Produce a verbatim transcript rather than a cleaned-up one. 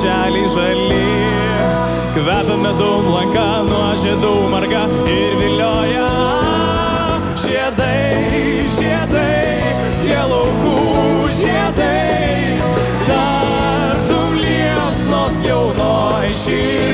pušeliai žali, kvepia medum lanka, nuo žiedų marga ir vilioja. Žiedai, žiedai, tie laukų žiedai, tartum liepsnos jaunoj širdį.